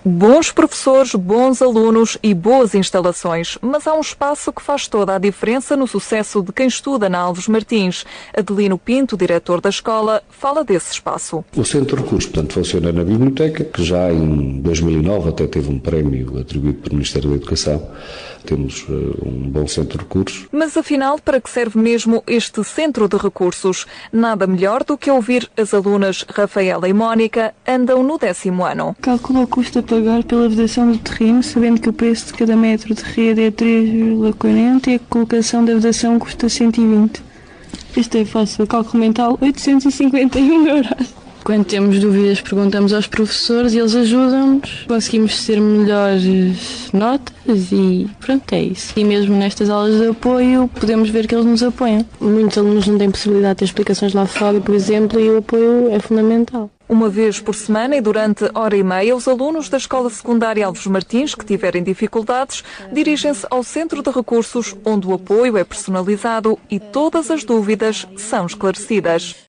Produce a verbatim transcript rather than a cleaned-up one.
Bons professores, bons alunos e boas instalações, mas há um espaço que faz toda a diferença no sucesso de quem estuda na Alves Martins. Adelino Pinto, diretor da escola, fala desse espaço. O Centro de Recursos, portanto, funciona na biblioteca, que já em dois mil e nove até teve um prémio atribuído pelo Ministério da Educação. Temos uh, um bom centro de recursos. Mas afinal, para que serve mesmo este centro de recursos? Nada melhor do que ouvir as alunas Rafaela e Mónica, andam no décimo ano. Calcula o custo a pagar pela vedação do terreno, sabendo que o preço de cada metro de rede é três vírgula quarenta e a colocação da vedação custa cento e vinte. Isto é fácil, cálculo mental, oitocentos e cinquenta e um euros. Quando temos dúvidas, perguntamos aos professores e eles ajudam-nos. Conseguimos ter melhores notas e pronto, é isso. E mesmo nestas aulas de apoio, podemos ver que eles nos apoiam. Muitos alunos não têm possibilidade de ter explicações lá fora, por exemplo, e o apoio é fundamental. Uma vez por semana e durante hora e meia, os alunos da Escola Secundária Alves Martins, que tiverem dificuldades, dirigem-se ao Centro de Recursos, onde o apoio é personalizado e todas as dúvidas são esclarecidas.